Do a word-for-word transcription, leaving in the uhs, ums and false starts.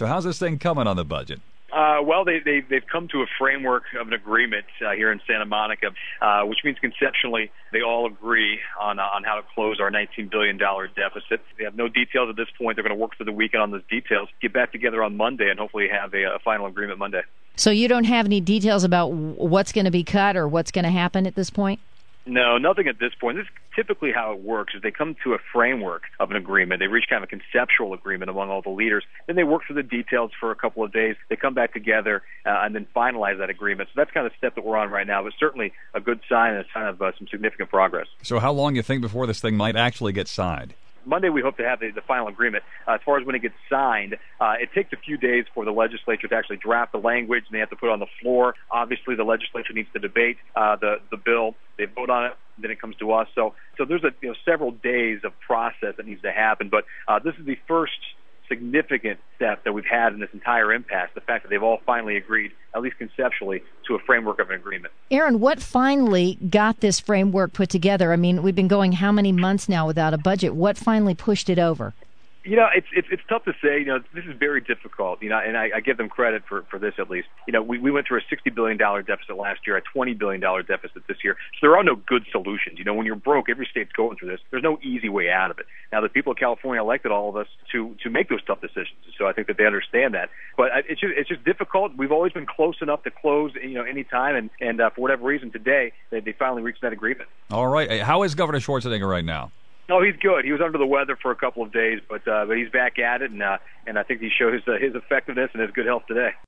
So how's this thing coming on the budget? Uh, well, they, they, they've come to a framework of an agreement uh, here in Santa Monica, uh, which means conceptually they all agree on uh, on how to close our nineteen billion dollars deficit. They have no details at this point. They're going to work through the weekend on those details, get back together on Monday, and hopefully have a, a final agreement Monday. So you don't have any details about what's going to be cut or what's going to happen at this point? No, nothing at this point. This is typically how it works, is they come to a framework of an agreement. They reach kind of a conceptual agreement among all the leaders. Then they work through the details for a couple of days. They come back together uh, and then finalize that agreement. So that's kind of the step that we're on right now, but certainly a good sign and a sign of uh, some significant progress. So how long do you think before this thing might actually get signed? Monday, we hope to have the, the final agreement. Uh, as far as when it gets signed, uh, it takes a few days for the legislature to actually draft the language, and they have to put it on the floor. Obviously, the legislature needs to debate uh, the the bill. They vote on it, then it comes to us. So, so there's a you know several days of process that needs to happen. But uh, this is the first significant step that we've had in this entire impasse, the fact that they've all finally agreed, at least conceptually, to a framework of an agreement. Aaron, what finally got this framework put together? I mean, we've been going how many months now without a budget? What finally pushed it over? You know, it's it's it's tough to say. You know, this is very difficult. You know, and I, I give them credit for, for this at least. You know, we, we went through a sixty billion dollars deficit last year, a twenty billion dollars deficit this year. So there are no good solutions. You know, when you're broke, every state's going through this. There's no easy way out of it. Now, the people of California elected all of us to to make those tough decisions. So I think that they understand that. But it's just it's just difficult. We've always been close enough to close, you know, any time. And and uh, for whatever reason, today they they finally reached that agreement. All right. How is Governor Schwarzenegger right now? No, he's good. He was under the weather for a couple of days, but uh, but he's back at it, and uh, and I think he showed his uh, his effectiveness and his good health today.